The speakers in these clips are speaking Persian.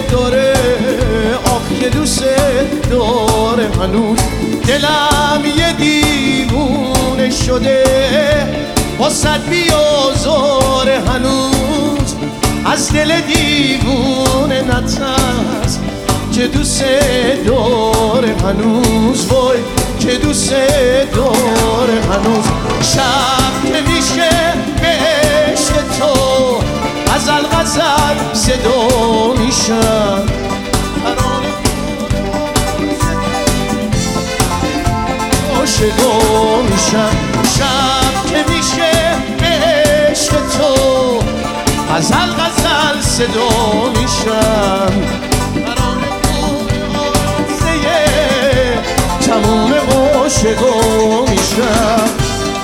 داره، آخ که دوست داره. هنوز دلم یه دیوونه شده، واسد بیازاره. هنوز از دل دیوونه نترس که دوست داره. هنوز وای که دوست داره. هنوز شب که میشه به عشق تو، غزل غزل صدا میشن. عاشقا میشن. شب که میشه به عشق تو، غزل غزل صدا میشن. تموم عاشقا میشن.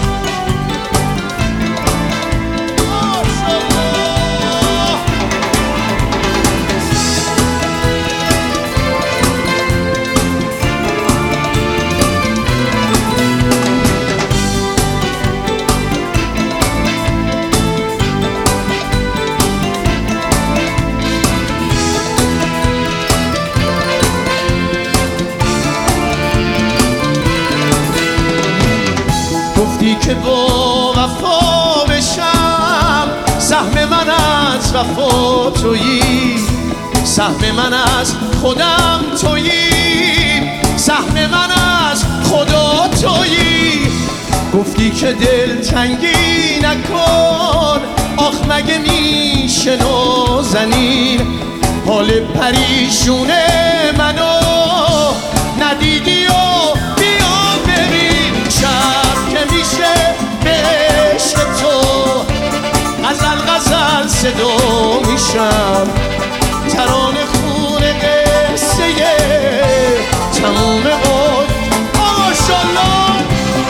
گفتی که با وفا بشم، سهم من از وفا تویی، سهم من از خودم تویی، سهم من از خدا تویی. گفتی که دل تنگی نکن، آخ مگه میشه نازنین، حال پریشون منو ندیدی و بیا ببین. شب که میشه به عشق تو، غزل غزل صدا میشم. ترانه خونه قصه تموم بود. ماشالله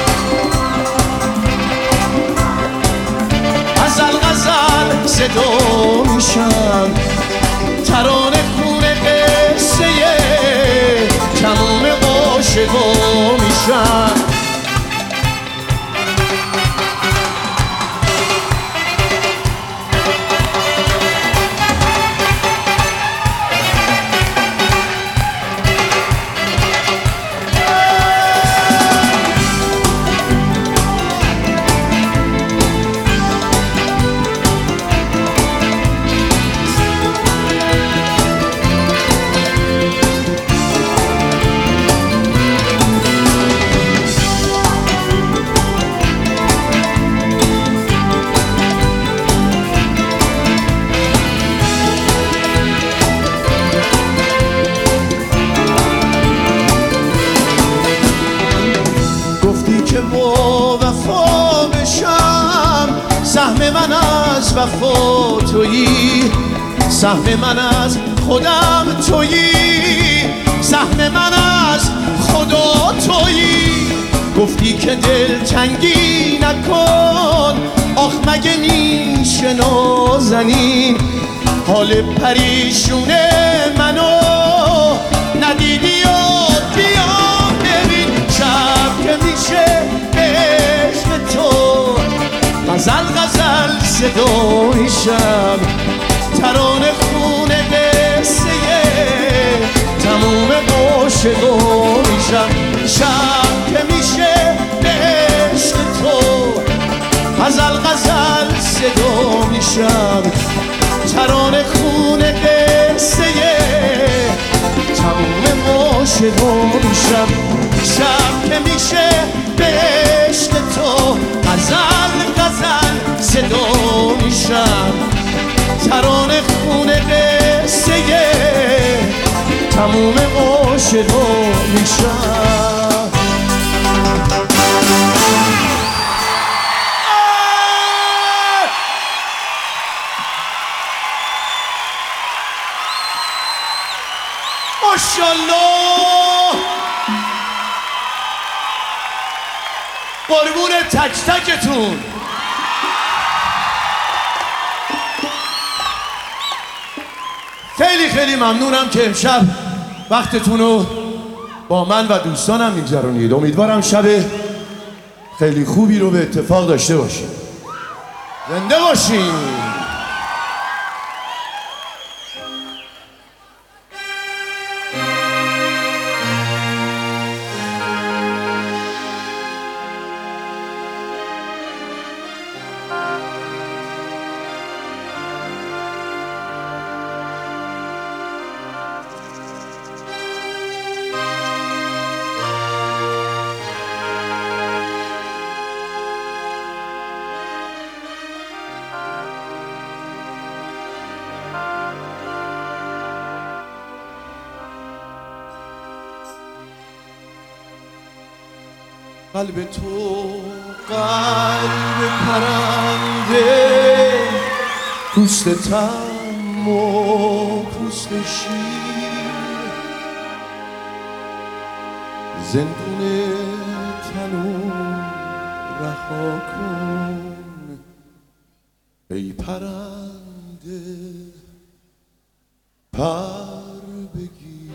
غزل غزل صدا میشم. ترانه خونه قصه تموم عاشقا میشن. سهم من از وفا تویی، سهم من از خودم تویی، سهم من از خدا تویی. گفتی که دل تنگی نکن، آخ مگه میشه نازنین، حال پریشون منو ندیدی و بیا ببین. شب که میشه به عشق تو، غزل غزل صدا میشم. ترانه خونه قصه تموم عاشقا میشم. شب که میشه به عشق تو، غزل غزل صدا میشم. ترانه خونه قصه تموم عاشقا میشم. شب که میشه به عشق تو، غزل غزل صدا میشم. ترانه خونه قصه تموم عاشقا میشم. ماشالله قربون تک تکتون. خیلی خیلی ممنونم که امشب وقتتون رو با من و دوستانم میگذرونید. امیدوارم شب خیلی خوبی رو به اتفاق داشته باشید. زنده باشین. قلب تو قلب پرنده، پوست تم و پوست شیر، زندون تنو رها کن ای پرنده، پر بگیر.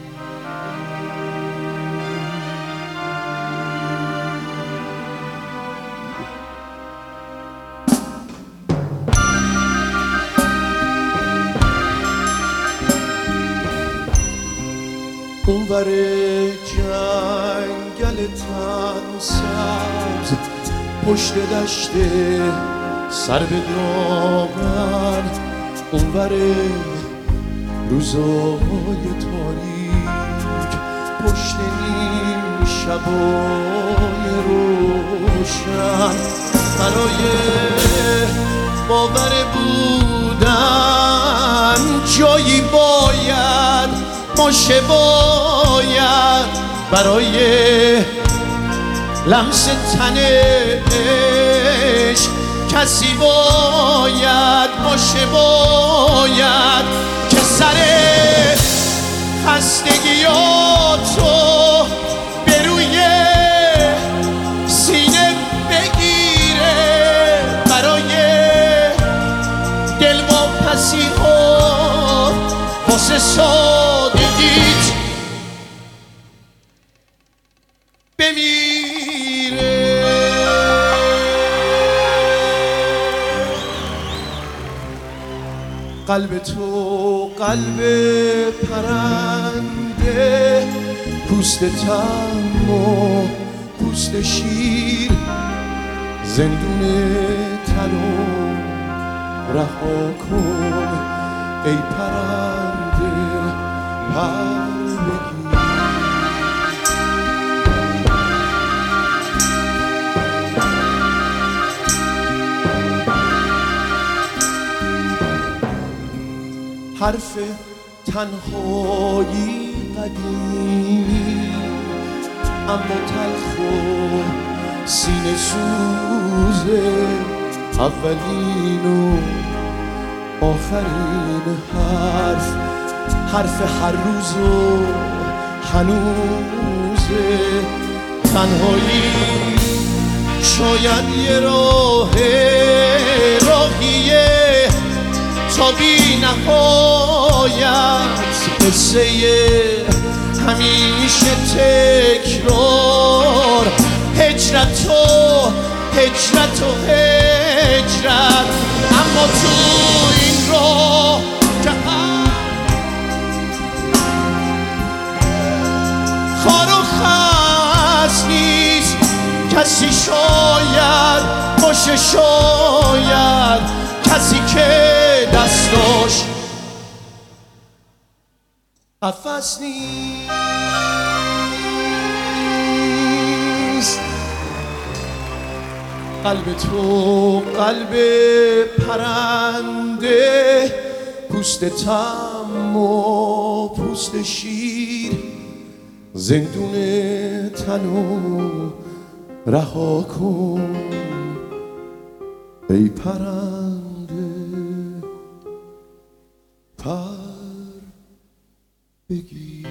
اونور جنگل تن سبز، پشت دشت سر به دامن، اونور روزای تاریک، پشت نیم شبای روشن، برای باور بودن جایی باید باشه، باید برای لمس تنش کسی باید باشه، باید که سر خستگیاتو به روی سینه بگیره، برای دلواپسی ها واسه سادگیت بمیره. قلب تو قلب پرنده، پوست تم و پوست شیر، زندون تنو رها کن ای پرنده، پر بگیر. حرف تنهایی قدیمی اما تلخ و سینه سوزه، اولین و آخرین حرف هر روز و هنوزه. تنهایی شاید یه راهیه تا بی نهایت، قصه همیشه تکرار، هجرت و هجرت و هجرت. اما تو این راه که خار و خس نیست، کسی شاید باشه، شاید کسی که دستاش قفس نیست. قلب تو قلب پرنده، پوست تم و پوست شیر، زندون تنو رها کن ای پرنده، پر بگیر.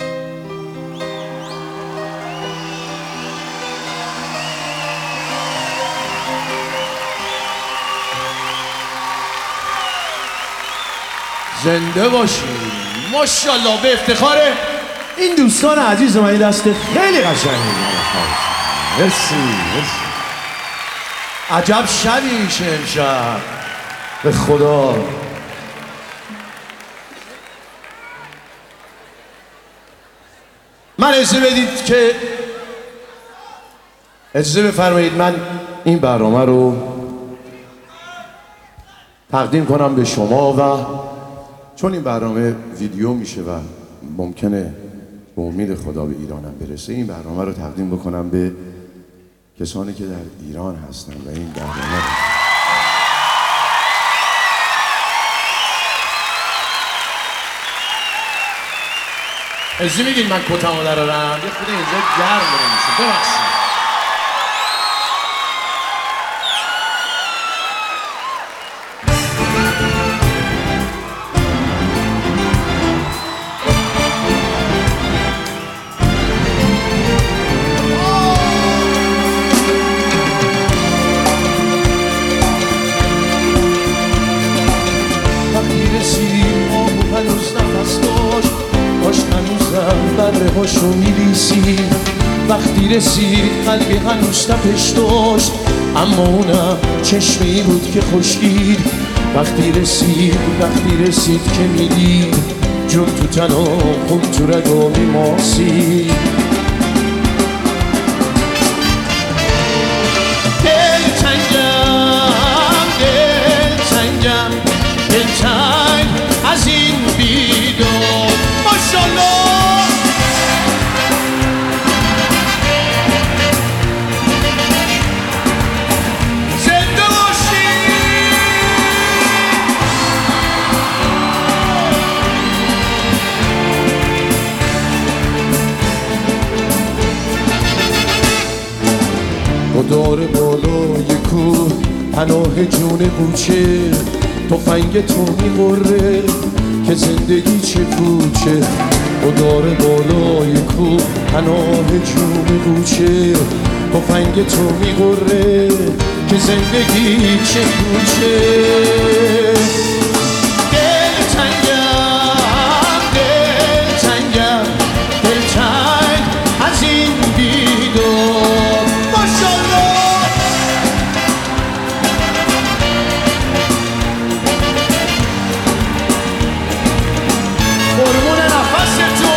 زنده باشید. ماشاءالله، به افتخار این دوستان عزیز من. این دست خیلی قشنگه. مرسی مرسی. عجب شبیشه امشب، به خدا. من اجازه بفرمایید من این برنامه رو تقدیم کنم به شما، و چون این برنامه ویدیو میشه و ممکنه به امید خدا به ایرانم برسه، این برنامه رو تقدیم بکنم به کسانی که در ایران هستن و این برنامه اجازه میگید من کتمو درارم، یه خود اینجا گرم داره میشه، ببخشید. هاشو میلیسید. وقتی رسید قلبی هنوز تپش داشت، اما اونم چشمی بود که خشکید. وقتی رسید که میدید جون تو تنها خون تو رگا میماسید. دلتنگ از این بیدار ماشالله. زنده باشی. گدار بالای کوه پناه جون بوچه، تفنگ تو میغره که زندگی چه پوچه. گدار بالای کوه پناه جون بوچه، تفنگ تو میغره که زندگی چه پوچه. دلتنگم دلتنگ از این بیدار ماشالله. قربون نفس تو.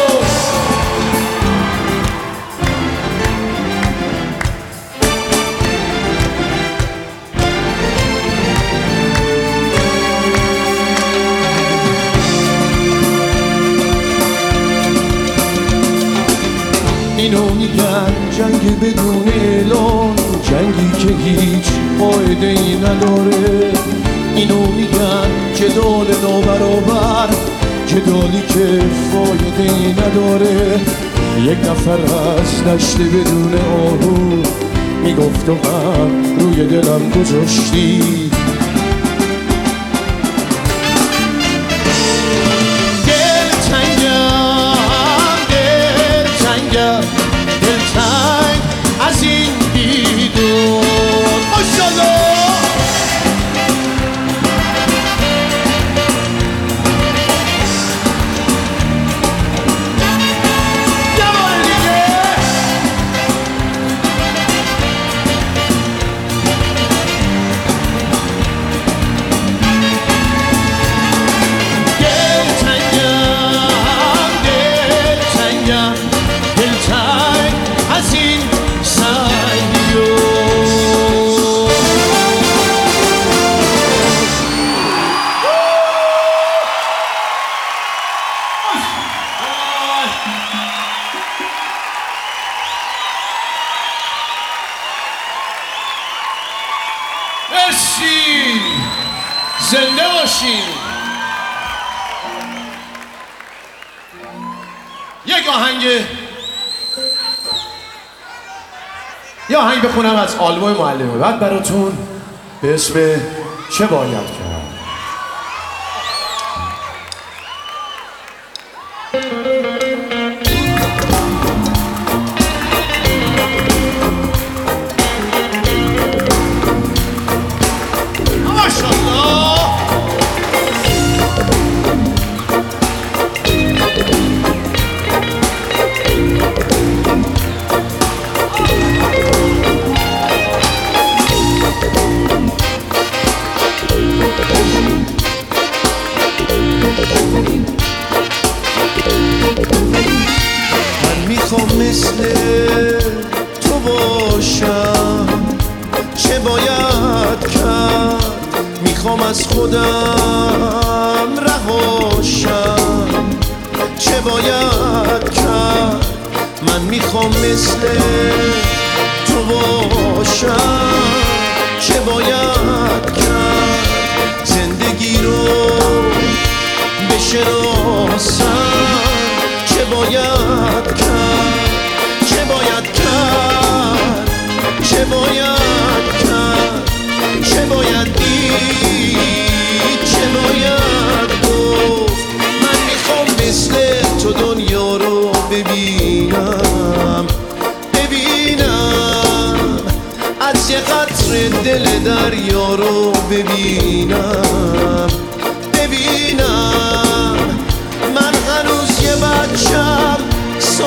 اینو میگن جنگ بدون اعلان، جنگی که هیچ قاعده ای نداره. اینو میگن جدال نابرابر، جدالی که فایده ای نداره. یک نفر از دشت بدون آهو میگفت و غم روی دلم گذاشتی. دلتنگ از این بیدار ماشالله. مرسی. زنده باشین. یه آهنگ بخونم از آلبوم معلمه بعد براتون به اسم چه باید کرد. من میخوام مثل تو باشم، چه باید کرد؟ میخوام از خودم رهاشم، چه باید کرد؟ من میخوام مثل تو باشم، چه باید کرد؟ زندگی رو بشناسم، چه باید کرد؟ چه باید کرد؟ چه باید کرد؟ چه باید دید؟ چه باید گفت؟ من میخوام مثل تو دنیا رو ببینم، از یه قطره دل دریا رو ببینم، من هنوز یه بچم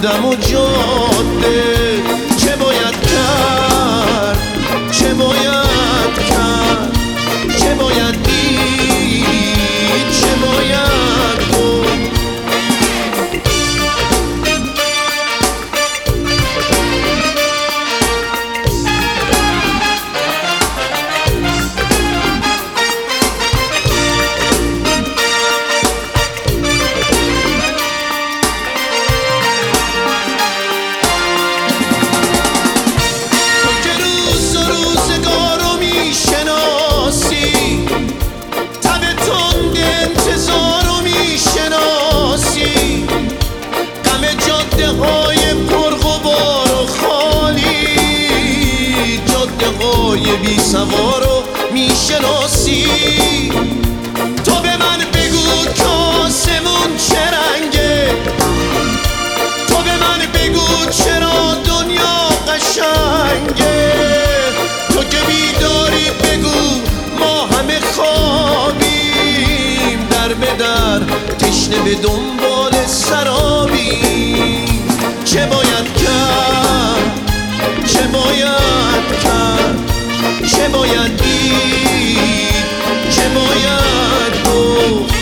خوندم و جاده چه باید کرد، چه باید کرد، چه باید دید، چه باید گفت. بی سوارو میشناسی. تو به من بگو کاسمون چه رنگه، تو به من بگو چرا دنیا قشنگه. تو که بیداری بگو ما همه خوابیم، در به در تشنه به دنبال سرابیم. چه باید کرد، چه باید کرد، چه باید دید، چه باید گفت.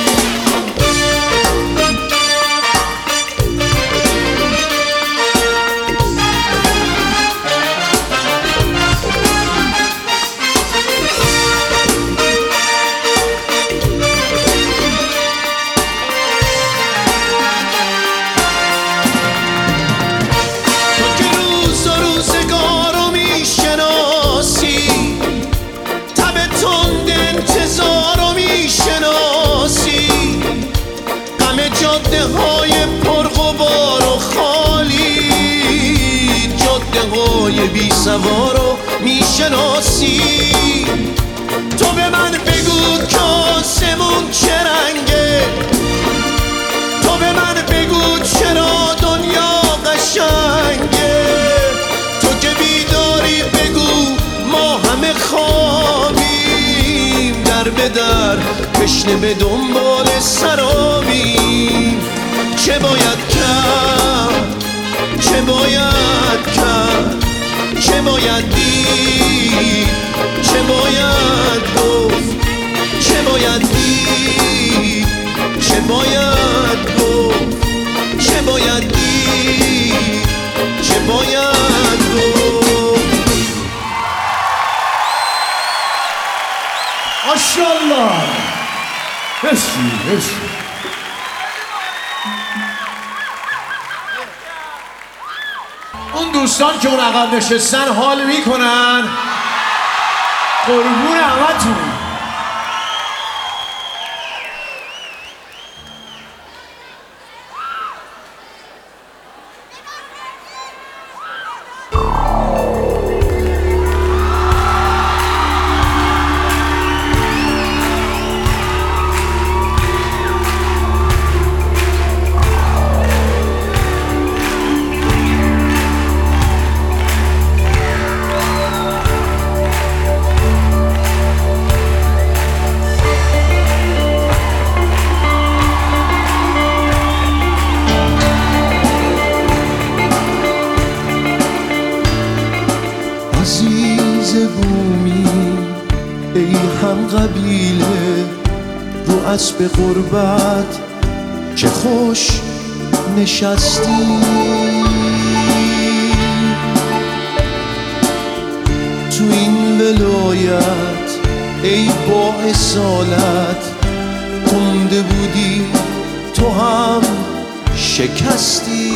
جاده های پرغبار و خالی، جاده های بی سوار رو میشناسی. تو به من بگو کاسمون چه رنگه، تو به من بگو چرا دنیا قشنگه. تو که بیداری بگو ما همه خوابیم، در به در تشنه به دنبال سرابیم. چه باید کرد، چه باید کرد، چه باید دید، چه باید گفت. چه باید دید، چه باید گفت، چه باید دید، چه باید گفت. ماشاءالله. مرسی. اون دوستان که اون عقب نشستن حال میکنن، قربون همتون. عزیز بومی ای هم قبیله، رو اسب غربت چه خوش نشستی. تو این ولایت ای با اصالت، خونده بودی تو هم شکستی.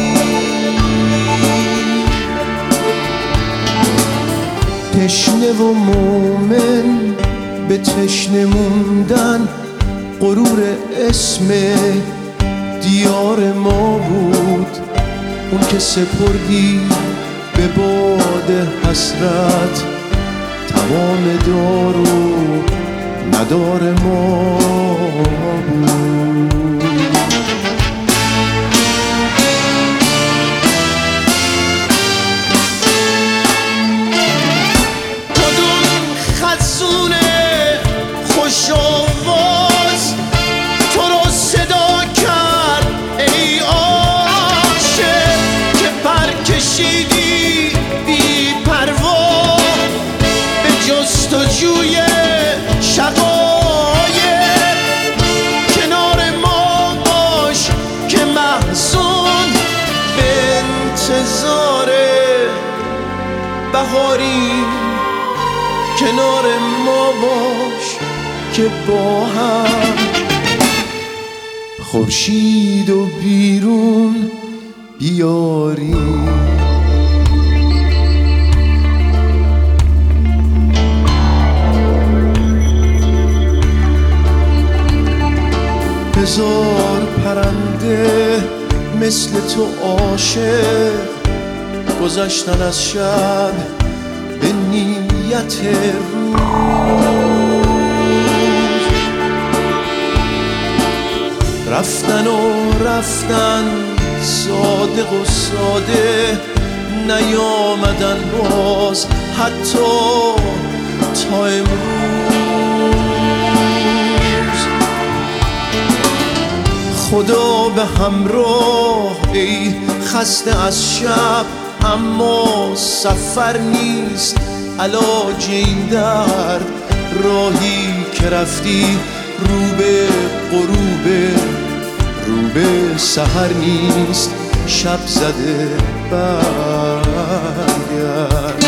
تشنه و مومن به تشنه موندن، غرور اسم دیار ما بود. اون که سپردی به باد حسرت، تمام دار و ندار ما بود. خوش آواز تو رو صدا کرد ای عاشق، بهاریم کنار ما باش که با هم خورشید و بیرون بیاریم. هزار پرنده مثل تو عاشق گذشتن از شب به نیت روز، رفتن و رفتن صادق و ساده نیامدن باز حتی تا امروز. خدا به همراه ای خسته از شب اما سفر نیست علاج این درد، راهی که رفتی رو به غروب رو به سحر نیست شب زده برگرد.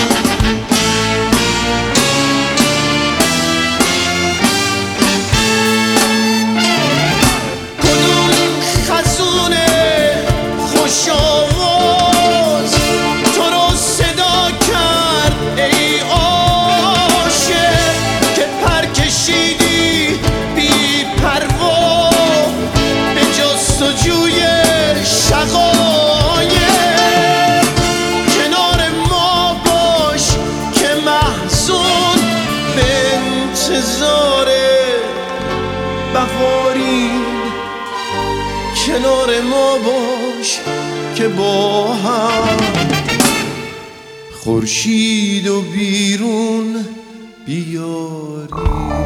بهاریم کنار ما باش که با هم خورشید و بیرون بیاریم.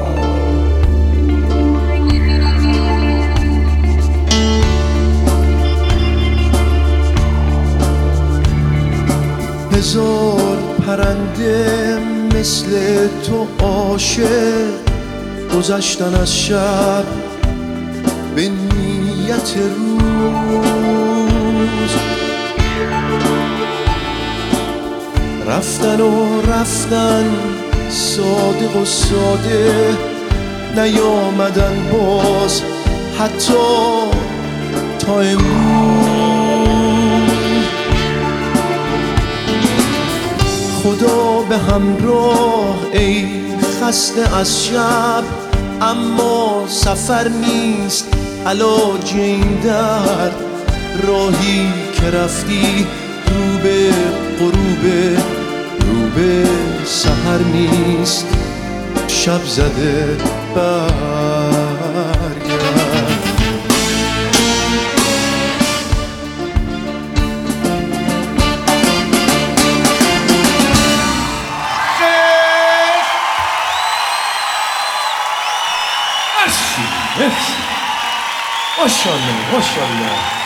هزار پرنده مثل تو عاشق گذشتن از شب به نیت روز، رفتن و رفتن صادق و ساده نیامدن باز حتی تا امروز. خدا به همراه ای خسته از شب اما سفر نیست علاج این درد، راهی که رفتی رو به غروب رو به سحر نیست شب زده برگرد. ماشاءالله ماشاءالله.